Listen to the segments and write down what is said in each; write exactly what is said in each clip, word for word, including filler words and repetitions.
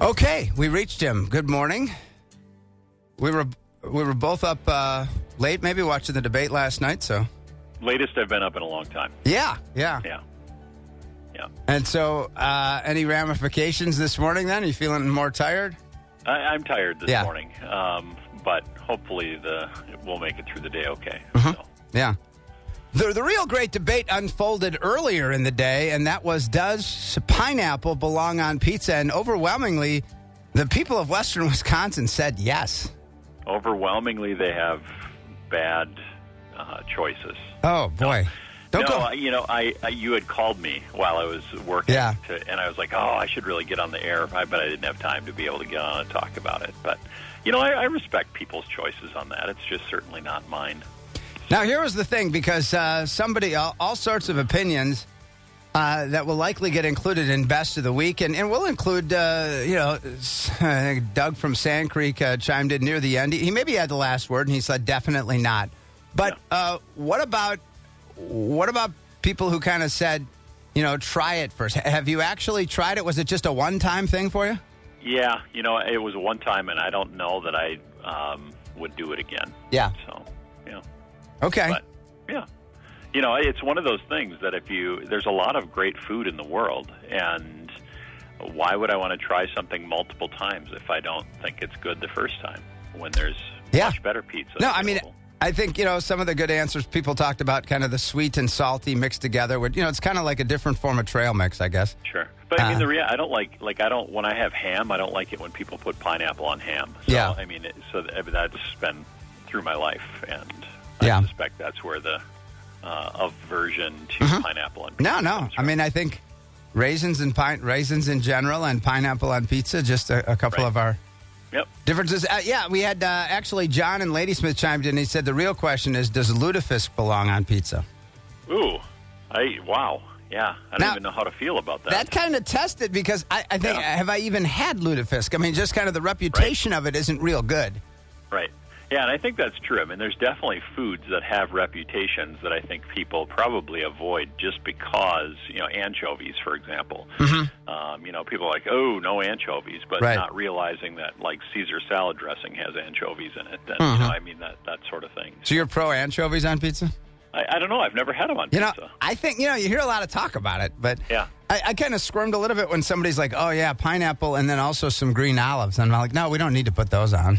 Okay, we reached him. Good morning. We were we were both up uh, late, maybe watching the debate last night. So latest I've been up in a long time. Yeah, yeah, yeah, yeah. And so, uh, any ramifications this morning? Then, are you feeling more tired? I, I'm tired this yeah. morning, um, but hopefully the we'll make it through the day okay. Mm-hmm. So. Yeah. The, the real great debate unfolded earlier in the day, and that was, does pineapple belong on pizza? And overwhelmingly, the people of Western Wisconsin said yes. Overwhelmingly, they have bad uh, choices. Oh, boy. No, Don't no go. I, you know, I, I you had called me while I was working, yeah. to, and I was like, oh, I should really get on the air, but I didn't have time to be able to get on and talk about it. But, you know, I, I respect people's choices on that. It's just certainly not mine. Now, here was the thing, because uh, somebody, all, all sorts of opinions uh, that will likely get included in Best of the Week, and, and we'll include, uh, you know, I think Doug from Sand Creek uh, chimed in near the end. He, he maybe had the last word, and he said definitely not. But yeah. uh, what about what about people who kind of said, you know, try it first? Have you actually tried it? Was it just a one-time thing for you? Yeah, you know, it was one time, and I don't know that I um, would do it again. Yeah. So, yeah. Okay. But, yeah. You know, it's one of those things that if you, there's a lot of great food in the world, and why would I want to try something multiple times if I don't think it's good the first time when there's yeah. much better pizza No, available? I mean, I think, you know, some of the good answers people talked about, kind of the sweet and salty mixed together. With, you know, it's kind of like a different form of trail mix, I guess. Sure. But I mean, uh, the rea- I don't like, like, I don't, when I have ham, I don't like it when people put pineapple on ham. So, yeah. I mean, it, so that, that's been through my life, and yeah. I suspect that's where the uh, aversion to mm-hmm. pineapple on pizza No, no. comes I from. mean, I think raisins and pine, raisins in general and pineapple on pizza, just a, a couple right. of our Yep. differences. Uh, yeah, we had uh, actually John and Ladysmith chimed in. And he said the real question is, does lutefisk belong on pizza? Ooh, I wow, yeah. I don't Now, even know how to feel about that. That kind of tested because I, I think Yeah. have I even had lutefisk? I mean, just kind of the reputation right. of it isn't real good. Right. Yeah, and I think that's true. I mean, there's definitely foods that have reputations that I think people probably avoid just because, you know, anchovies, for example. Mm-hmm. Um, you know, people are like, oh, no anchovies, but right. not realizing that, like, Caesar salad dressing has anchovies in it. And, mm-hmm. you know, I mean, that, that sort of thing. So you're pro anchovies on pizza? I, I don't know. I've never had them on you pizza. know, I think, you know, you hear a lot of talk about it, but yeah. I, I kind of squirmed a little bit when somebody's like, oh, yeah, pineapple and then also some green olives. And I'm like, no, we don't need to put those on.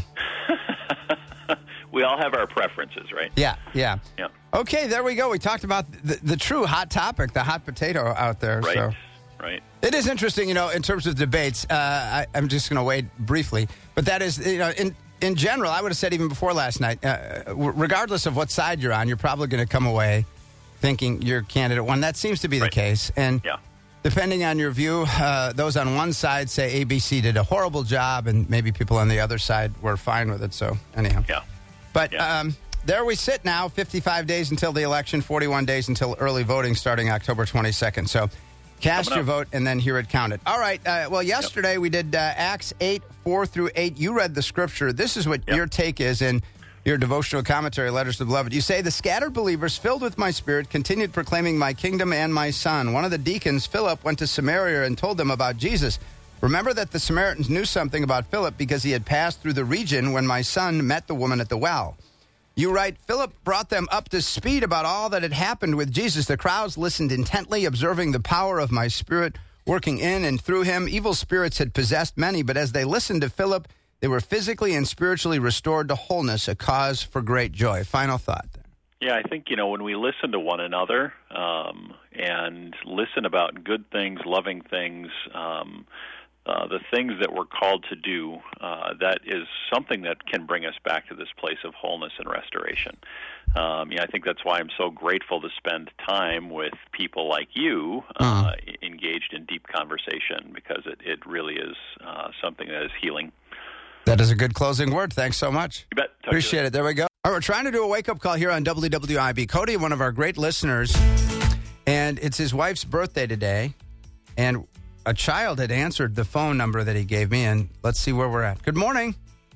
We all have our preferences, right? Yeah, yeah. Yeah. Okay, there we go. We talked about the, the true hot topic, the hot potato out there. Right, so. right. It is interesting, you know, in terms of debates. Uh, I, I'm just going to wait briefly. But that is, you know, in, in general, I would have said even before last night, uh, regardless of what side you're on, you're probably going to come away thinking your candidate won. That seems to be right. the case. And yeah. depending on your view, uh, those on one side say A B C did a horrible job, and maybe people on the other side were fine with it. So, anyhow. Yeah. But yeah. um, there we sit now, fifty-five days until the election, forty-one days until early voting starting October twenty-second. So cast your vote and then hear it counted. All right. Uh, well, yesterday yep. we did uh, Acts eight, four through eight. You read the scripture. This is what yep. your take is in your devotional commentary, Letters to the Beloved. You say, the scattered believers filled with my spirit continued proclaiming my kingdom and my son. One of the deacons, Philip, went to Samaria and told them about Jesus. Remember that the Samaritans knew something about Philip because he had passed through the region when my son met the woman at the well. You write, Philip brought them up to speed about all that had happened with Jesus. The crowds listened intently, observing the power of my spirit working in and through him. Evil spirits had possessed many, but as they listened to Philip, they were physically and spiritually restored to wholeness, a cause for great joy. Final thought there. Yeah, I think, you know, when we listen to one another um, and listen about good things, loving things, um, Uh, the things that we're called to do, uh, that is something that can bring us back to this place of wholeness and restoration. Um, yeah, I think that's why I'm so grateful to spend time with people like you uh, uh-huh. engaged in deep conversation, because it, it really is uh, something that is healing. That is a good closing word. Thanks so much. You bet. Talk Appreciate it. There we go. All right, we're trying to do a wake-up call here on W W I B. Cody, one of our great listeners, and it's his wife's birthday today, and a child had answered the phone number that he gave me, and let's see where we're at. Good morning.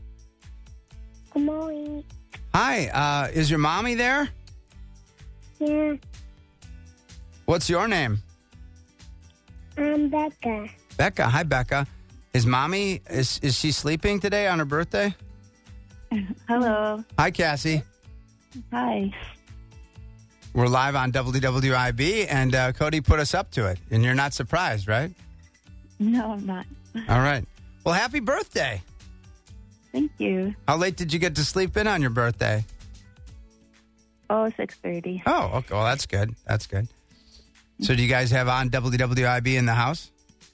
Good morning. Hi, uh, is your mommy there? Yeah. What's your name? I'm Becca. Becca. Hi, Becca. Is Mommy, is, is she sleeping today on her birthday? Hello. Hi, Cassie. Hi. We're live on W W I B, and uh, Cody put us up to it. And you're not surprised, right? No, I'm not. All right. Well, happy birthday. Thank you. How late did you get to sleep in on your birthday? Oh, six thirty. Oh, okay. Well, that's good. That's good. So do you guys have on W W I B in the house?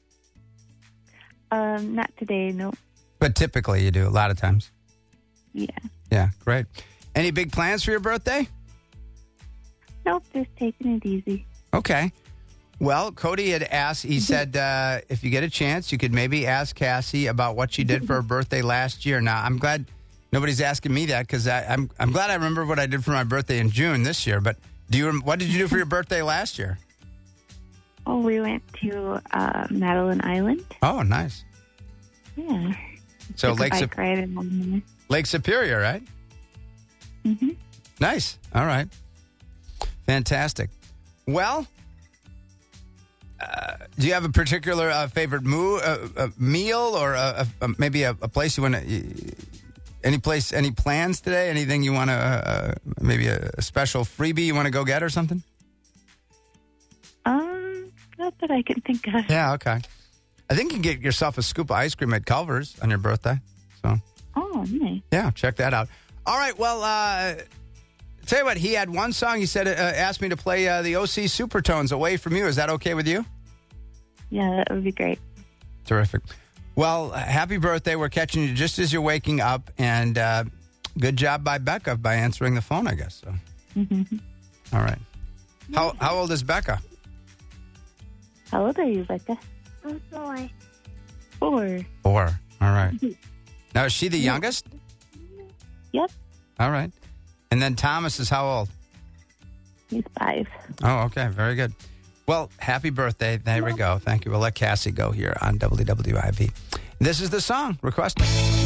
Um, not today, no. But typically you do, a lot of times. Yeah. Yeah, great. Any big plans for your birthday? Nope, just taking it easy. Okay. Well, Cody had asked, he said, uh, if you get a chance, you could maybe ask Cassie about what she did for her birthday last year. Now, I'm glad nobody's asking me that because I'm I'm glad I remember what I did for my birthday in June this year. But do you? What did you do for your birthday last year? Oh, we went to uh, Madeline Island. Oh, nice. Yeah. So Took a Lake, bike Sup- ride and all. Lake Superior, right? Mm-hmm. Nice. All right. Fantastic. Well, uh, do you have a particular uh, favorite moo- uh, uh, meal or uh, uh, maybe a, a place you want to... Any place, any plans today? Anything you want to, uh, maybe a, a special freebie you want to go get or something? Um, not that I can think of. Yeah, okay. I think you can get yourself a scoop of ice cream at Culver's on your birthday. So, Oh, nice. yeah, check that out. All right, well, uh, tell you what, he had one song. He said, uh, asked me to play uh, the O C Supertones, Away From You. Is that okay with you? Yeah, that would be great. Terrific. Well, happy birthday. We're catching you just as you're waking up. And uh, good job by Becca by answering the phone, I guess. So. Mm-hmm. All right. How how old is Becca? How old are you, Becca? I'm four. Four. Four. All right. Now, is she the youngest? Yep. All right. And then Thomas is how old? He's five. Oh, okay. Very good. Well, happy birthday. There we go. Thank you. We'll let Cassie go here on W W I B. This is the song requested.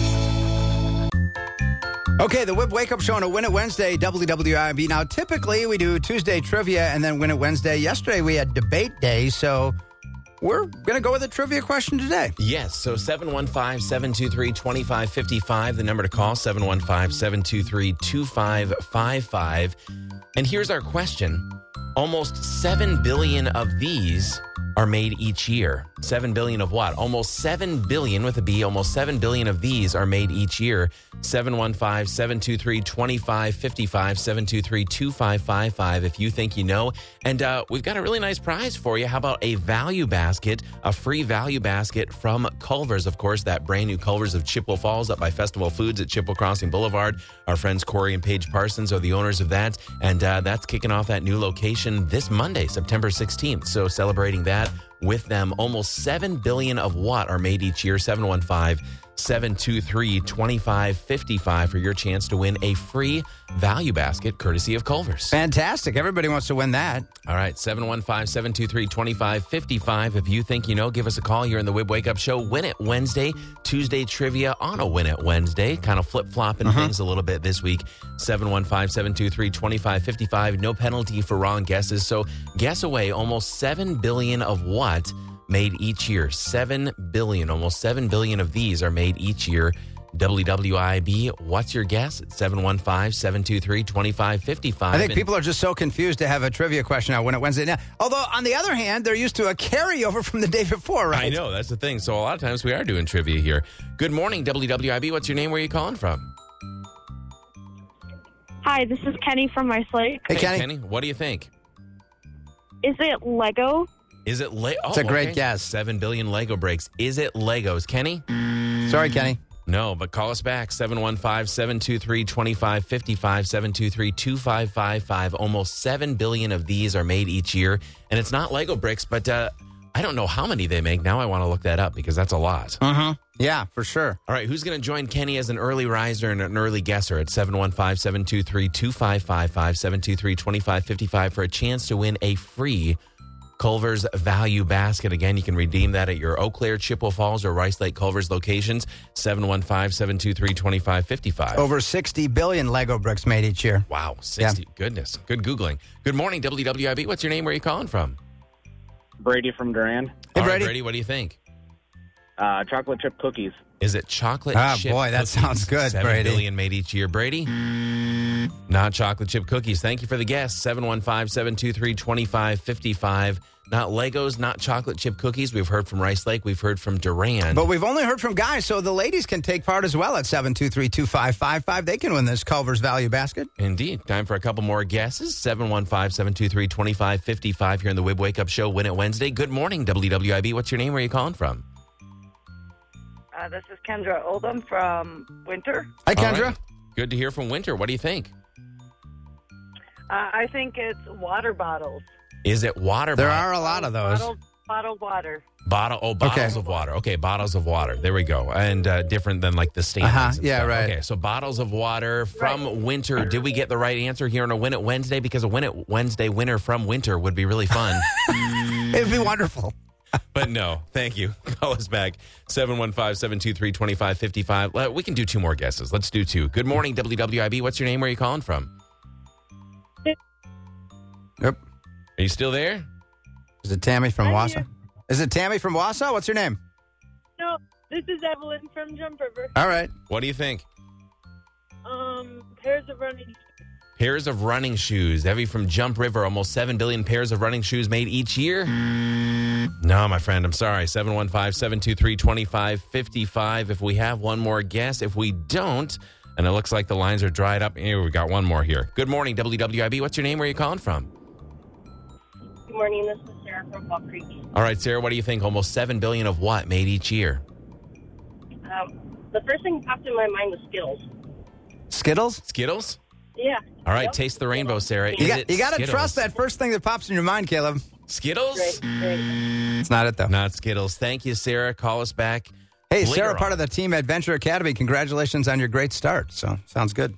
Okay, the Whip Wake Up Show on a Win It Wednesday, W W I B. Now, typically we do Tuesday trivia and then Win It Wednesday. Yesterday we had debate day, so we're going to go with a trivia question today. Yes, so seven one five, seven two three, two five five five, the number to call, seven one five, seven two three, two five five five. And here's our question. Almost seven billion of these are made each year. seven billion of what? Almost seven billion with a B. Almost seven billion of these are made each year. seven one five, seven two three, two five five five, seven two three, two five five five if you think you know. And uh, we've got a really nice prize for you. How about a value basket, a free value basket from Culver's, of course, that brand new Culver's of Chippewa Falls up by Festival Foods at Chippewa Crossing Boulevard. Our friends Corey and Paige Parsons are the owners of that. And uh, that's kicking off that new location this Monday, September sixteenth. So celebrating that with them. Almost seven billion of what are made each year. seven one five, seven two three, two five five five for your chance to win a free value basket courtesy of Culver's. Fantastic. Everybody wants to win that. All right, seven one five, seven two three, two five five five. If you think you know, give us a call. You're in the Wib Wake Up Show. Win It Wednesday, Tuesday trivia on a Win It Wednesday. Kind of flip-flopping uh-huh. things a little bit this week. seven one five, seven two three, two five five five. No penalty for wrong guesses. So guess away almost seven billion of what made each year. seven billion. Almost seven billion of these are made each year. W W I B, what's your guess? seven one five, seven two three, two five five five. I think people are just so confused to have a trivia question now when it Wednesday. Now, although, on the other hand, they're used to a carryover from the day before, right? I know, that's the thing. So a lot of times we are doing trivia here. Good morning, W W I B. What's your name? Where are you calling from? Hi, this is Kenny from Rice Lake. Hey, hey Kenny. Kenny. What do you think? Is it Lego? Is it Lego? Oh, it's a great okay. guess. Seven billion Lego bricks. Is it Legos? Kenny? Sorry, Kenny. No, but call us back. seven one five, seven two three, two five five five, seven two three, two five five five. Almost seven billion of these are made each year. And it's not Lego bricks, but uh, I don't know how many they make. Now I want to look that up because that's a lot. Uh-huh. Yeah, for sure. All right, who's going to join Kenny as an early riser and an early guesser at seven one five, seven two three, two five five five, seven two three, two five five five for a chance to win a free Culver's Value Basket. Again, you can redeem that at your Eau Claire, Chippewa Falls, or Rice Lake Culver's locations. seven one five, seven two three, two five five five. Over sixty billion Lego bricks made each year. Wow, sixty. Yeah. Goodness. Good Googling. Good morning, W W I B. What's your name? Where are you calling from? Brady from Durand. Hey, All right, Brady. Brady, what do you think? Uh, chocolate chip cookies. Is it chocolate Ah, chip boy, that cookies? sounds good, Seven Brady. billion made each year. Brady? Not chocolate chip cookies. Thank you for the guess. seven one five, seven two three, two five five five. Not Legos, not chocolate chip cookies. We've heard from Rice Lake. We've heard from Durand. But we've only heard from guys, so the ladies can take part as well at seven two three, two five five five. They can win this Culver's Value Basket. Indeed. Time for a couple more guesses. seven one five, seven two three, two five five five here in the Wib Wake Up Show. Win It Wednesday. Good morning, W W I B. What's your name? Where are you calling from? Uh, this is Kendra Oldham from Winter. Hi, All Kendra. right. Good to hear from Winter. What do you think? Uh, I think it's water bottles. Is it water There bottles? are a lot of those. Bottled, bottled water. Bottle, oh, bottles Okay. of water. Okay, bottles of water. There we go. And uh, different than like the Stanleys. Uh-huh. and Yeah, stuff. right. Okay, so bottles of water from Right. Winter. Did we get the right answer here on a Win It Wednesday? Because a Win It Wednesday winner from Winter would be really fun. It'd be wonderful. But no, thank you. Call us back. seven one five, seven two three, two five five five. Uh, We can do two more guesses. Let's do two. Good morning, W W I B. What's your name? Where are you calling from? Yep. Are you still there? Is it Tammy from I'm Wausau? here. Is it Tammy from Wausau? What's your name? No, this is Evelyn from Jump River. All right. What do you think? Um, pairs of running. Pairs of running shoes. Evie from Jump River. Almost seven billion pairs of running shoes made each year. No, my friend. I'm sorry. seven one five, seven two three, two five five five. If we have one more guess. If we don't, and it looks like the lines are dried up. Here, we got one more here. Good morning, W W I B. What's your name? Where are you calling from? Good morning, this is Sarah from Fall Creek. All right, Sarah, what do you think? Almost seven billion of what made each year? Um, the first thing that popped in my mind was Skittles. Skittles? Skittles? Yeah. All right, Yep. taste the rainbow, Sarah. You Is got, it you got to Skittles? trust that first thing that pops in your mind, Caleb. Skittles? Great, great. It's not it, though. Not Skittles. Thank you, Sarah. Call us back. Hey, later Sarah, on. part of the team at Venture Academy. Congratulations on your great start. So, sounds good.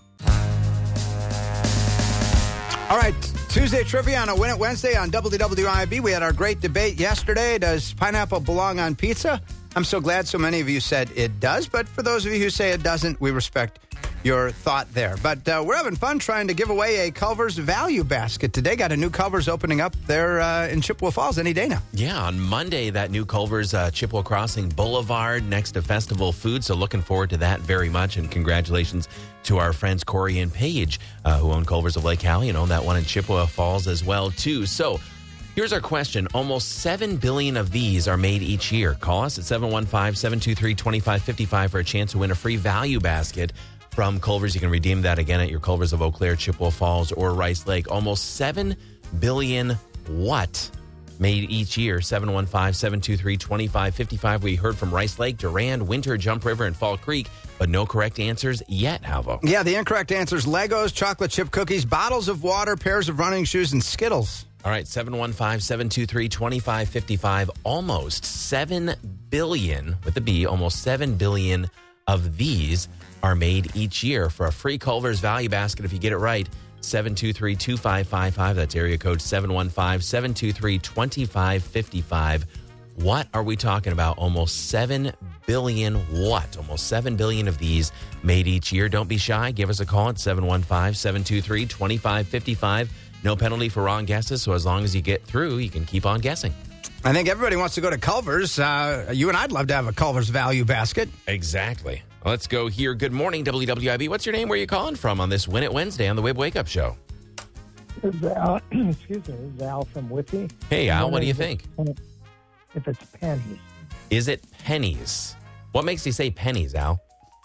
All right, Tuesday trivia on a Win It Wednesday on W W I B. We had our great debate yesterday. Does pineapple belong on pizza? I'm so glad so many of you said it does, but for those of you who say it doesn't, we respect your thought there. But uh, we're having fun trying to give away a Culver's Value Basket today. Got a new Culver's opening up there uh, in Chippewa Falls any day now. Yeah, on Monday, that new Culver's uh, Chippewa Crossing Boulevard next to Festival Food. So looking forward to that very much. And congratulations to our friends Corey and Paige, uh, who own Culver's of Lake Hallie and own that one in Chippewa Falls as well, too. So here's our question. Almost seven billion of these are made each year. Call us at seven one five, seven two three, two five five five for a chance to win a free value basket from Culver's. You can redeem that again at your Culver's of Eau Claire, Chippewa Falls, or Rice Lake. Almost seven billion what made each year? seven one five, seven two three, two five five five. We heard from Rice Lake, Durand, Winter, Jump River, and Fall Creek, but no correct answers yet, Halvo. Yeah, the incorrect answer is Legos, chocolate chip cookies, bottles of water, pairs of running shoes, and Skittles. All right, seven one five, seven two three, two five five five. Almost seven billion, with a B, almost seven billion of these are made each year. For a free Culver's Value Basket, if you get it right, seven two three, two five five five. That's area code seven one five, seven two three, two five five five. What are we talking about? Almost seven billion what? Almost seven billion of these made each year. Don't be shy. Give us a call at seven one five, seven two three, two five five five. No penalty for wrong guesses, so as long as you get through, you can keep on guessing. I think everybody wants to go to Culver's. Uh, you and I'd love to have a Culver's Value Basket. Exactly. Let's go here. Good morning, W W I B. What's your name? Where are you calling from on this Win It Wednesday on the Wib Wake Up Show? This is Al, excuse me, this is Al from Whitby. Hey, Al, what do you If think? it's- If it's pennies. Is it pennies? What makes you say pennies, Al?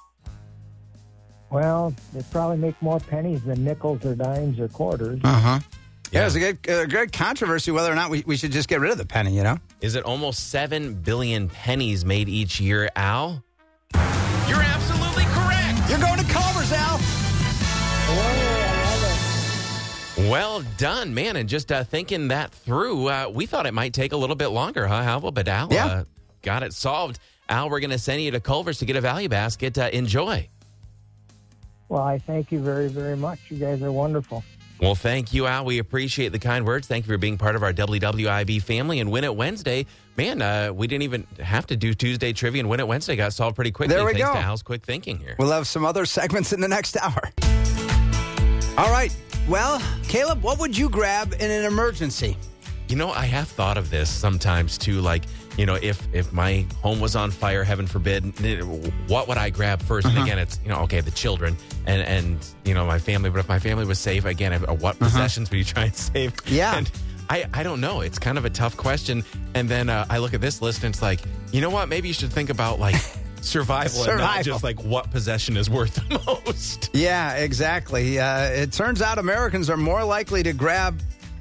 Well, they probably make more pennies than nickels or dimes or quarters. Uh huh. Yeah, Yeah. there's a good, uh, great controversy whether or not we, we should just get rid of the penny, you know? Is it almost seven billion pennies made each year, Al? You're absolutely correct. You're going to Culver's, Al. Well done, man. And just uh, thinking that through, uh, we thought it might take a little bit longer, huh, Halva? But Al Yeah. uh, got it solved. Al, we're going to send you to Culver's to get a value basket. Uh, enjoy. Well, I thank you very, very much. You guys are wonderful. Well, thank you, Al. We appreciate the kind words. Thank you for being part of our W W I B family. And Win It Wednesday, man, uh, we didn't even have to do Tuesday trivia, and Win It Wednesday got solved pretty quickly. There we thanks go. to Al's quick thinking here. We'll have some other segments in the next hour. All right. Well, Caleb, what would you grab in an emergency? You know, I have thought of this sometimes too. Like, you know, if if my home was on fire, heaven forbid, what would I grab first? Uh-huh. And again, it's, you know, okay, the children and, and, you know, my family. But if my family was safe, again, what Uh-huh. possessions would you try and save? Yeah. And I, I don't know. It's kind of a tough question. And then uh, I look at this list and it's like, you know what? Maybe you should think about like survival, and not Survival. just like what possession is worth the most. Yeah, exactly. Uh, it turns out Americans are more likely to grab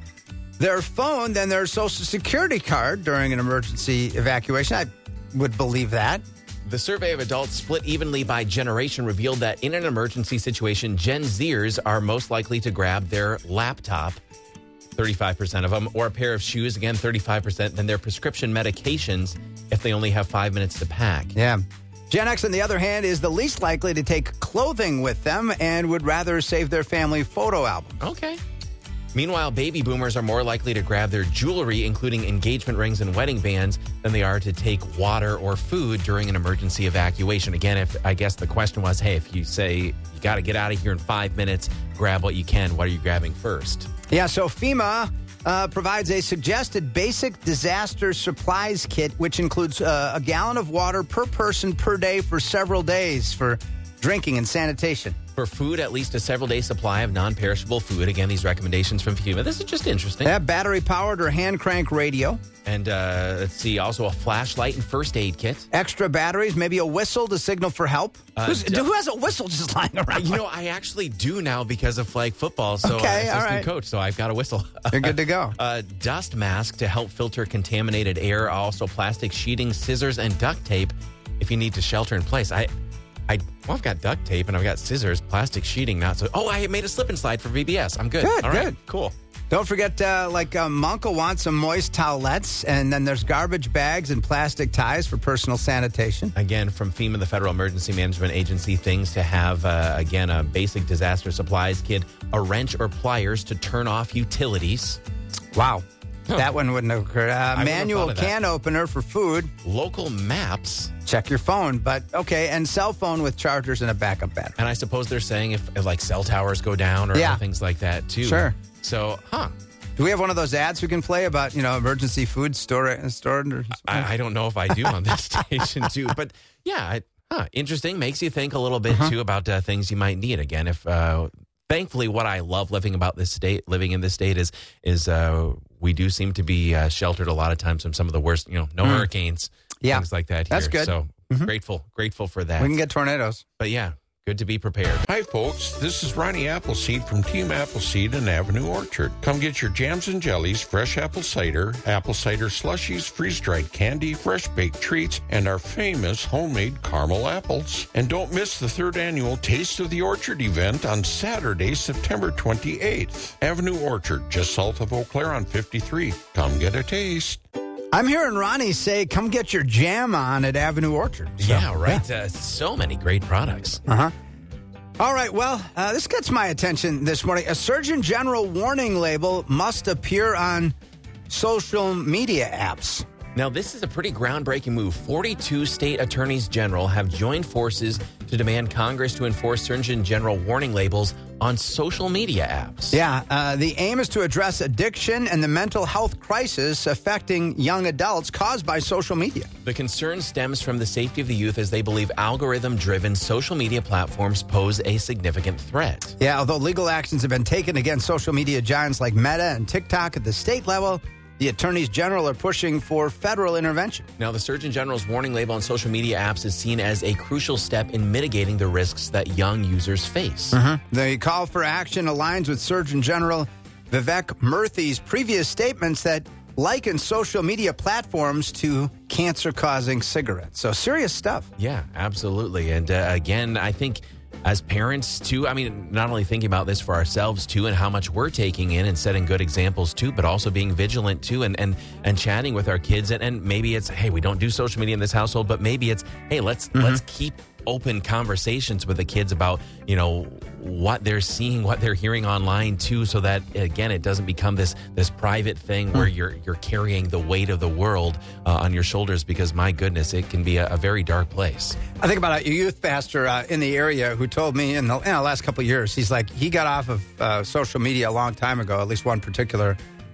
their phone than their Social Security card during an emergency evacuation. I would believe that. The survey of adults split evenly by generation revealed that in an emergency situation, Gen Zers are most likely to grab their laptop, thirty-five percent of them, or a pair of shoes, again, thirty-five percent, than their prescription medications if they only have five minutes to pack. Yeah. Gen X, on the other hand, is the least likely to take clothing with them and would rather save their family photo album. Okay. Meanwhile, baby boomers are more likely to grab their jewelry, including engagement rings and wedding bands, than they are to take water or food during an emergency evacuation. Again, if I guess the question was, hey, if you say you got to get out of here in five minutes, grab what you can, what are you grabbing first? Yeah, so FEMA uh, provides a suggested basic disaster supplies kit, which includes uh, a gallon of water per person per day for several days for drinking and sanitation. For food, at least a several-day supply of non-perishable food. Again, these recommendations from FEMA. This is just interesting. They have battery-powered or hand-crank radio. And uh, let's see, also a flashlight and first aid kit. Extra batteries, maybe a whistle to signal for help. Uh, Who's, d- who has a whistle just lying around? You know, I actually do now because of flag football. So Okay, uh, assistant all right. coach, so I've got a whistle. You're good to go. A dust mask to help filter contaminated air. Also plastic sheeting, scissors, and duct tape if you need to shelter in place. I... I, well, I've got duct tape and I've got scissors, plastic sheeting, not so. Oh, I made a slip and slide for V B S. I'm good. Good, All right, good. cool. Don't forget, uh, like, uh, Monk will want some moist towelettes, and then there's garbage bags and plastic ties for personal sanitation. Again, from FEMA, the Federal Emergency Management Agency, things to have, uh, again, a basic disaster supplies kit, a wrench or pliers to turn off utilities. Wow. That one wouldn't have occurred. Uh, wouldn't have manual thought of that. can opener for food. Local maps. Check your phone, but okay, and cell phone with chargers and a backup battery. And I suppose they're saying if, if like cell towers go down or Yeah. other things like that, too. Sure. So, huh. Do we have one of those ads we can play about, you know, emergency food store, stored? Or I, I don't know if I do on this station, too. But, yeah, I, huh, interesting. Makes you think a little bit, Uh-huh. too, about uh, things you might need. Again, if... Uh, Thankfully, what I love living about this state, living in this state, is is uh, we do seem to be uh, sheltered a lot of times from some of the worst, you know, no Mm. hurricanes, Yeah. things like that. That's here. good. So Mhm. grateful, grateful for that. We can get tornadoes. But yeah, good to be prepared. Hi, folks. This is Ronnie Appleseed from Team Appleseed and Avenue Orchard. Come get your jams and jellies, fresh apple cider, apple cider slushies, freeze-dried candy, fresh-baked treats, and our famous homemade caramel apples. And don't miss the third annual Taste of the Orchard event on Saturday, September twenty-eighth. Avenue Orchard, just south of Eau Claire on fifty-three. Come get a taste. I'm hearing Ronnie say, come get your jam on at Avenue Orchard. So, yeah, right. Uh, so many great products. Uh-huh. All right, well, uh, this gets my attention this morning. A Surgeon General warning label must appear on social media apps. Now, this is a pretty groundbreaking move. forty-two state attorneys general have joined forces to demand Congress to enforce Surgeon General warning labels on social media apps. Yeah, uh, the aim is to address addiction and the mental health crisis affecting young adults caused by social media. The concern stems from the safety of the youth as they believe algorithm-driven social media platforms pose a significant threat. Yeah, although legal actions have been taken against social media giants like Meta and TikTok at the state level, the attorneys general are pushing for federal intervention. Now, the Surgeon General's warning label on social media apps is seen as a crucial step in mitigating the risks that young users face. Mm-hmm. The call for action aligns with Surgeon General Vivek Murthy's previous statements that liken social media platforms to cancer-causing cigarettes. So serious stuff. Yeah, absolutely. And uh, again, I think as parents, too, I mean, not only thinking about this for ourselves, too, and how much we're taking in and setting good examples, too, but also being vigilant, too, and and, and chatting with our kids. And, and maybe it's, hey, we don't do social media in this household, but maybe it's, hey, let's mm-hmm. let's keep open conversations with the kids about, you know, what they're seeing, what they're hearing online, too, so that, again, it doesn't become this this private thing where you're you're carrying the weight of the world uh, on your shoulders, because, my goodness, it can be a, a very dark place. I think about a youth pastor uh, in the area who told me in the, in the last couple of years, he's like, he got off of uh, social media a long time ago, at least one particular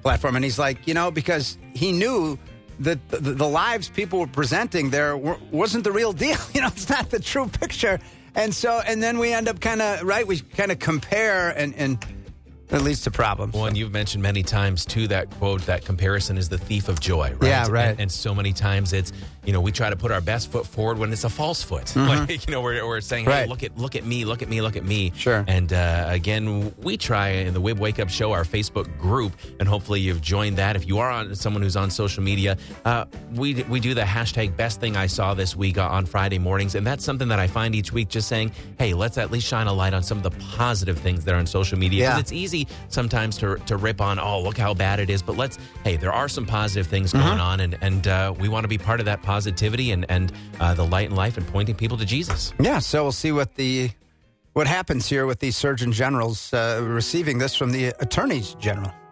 platform. And he's like, you know, because he knew that the, the lives people were presenting there were, wasn't the real deal. You know, it's not the true picture. And so, and then we end up kind of, right, we kind of compare and, and it leads to problems. Well, and you've mentioned many times, too, that quote, that comparison is the thief of joy, right? Yeah, right. And, and so many times it's, you know, we try to put our best foot forward when it's a false foot. Mm-hmm. Like, you know, we're, we're saying, hey, Right. look at look at me, look at me, look at me. Sure. And uh, again, we try in the Wib Wake Up Show, our Facebook group, and hopefully you've joined that. If you are on someone who's on social media, uh, we we do the hashtag best thing I saw this week on Friday mornings. And that's something that I find each week, just saying, hey, let's at least shine a light on some of the positive things that are on social media. Because Yeah. it's easy sometimes to, to rip on, oh, look how bad it is. But let's, hey, there are some positive things going Mm-hmm. on. And, and uh, we want to be part of that positivity and, and uh, the light in life and pointing people to Jesus. Yeah, so we'll see what the what happens here with these surgeon generals uh, receiving this from the attorneys general.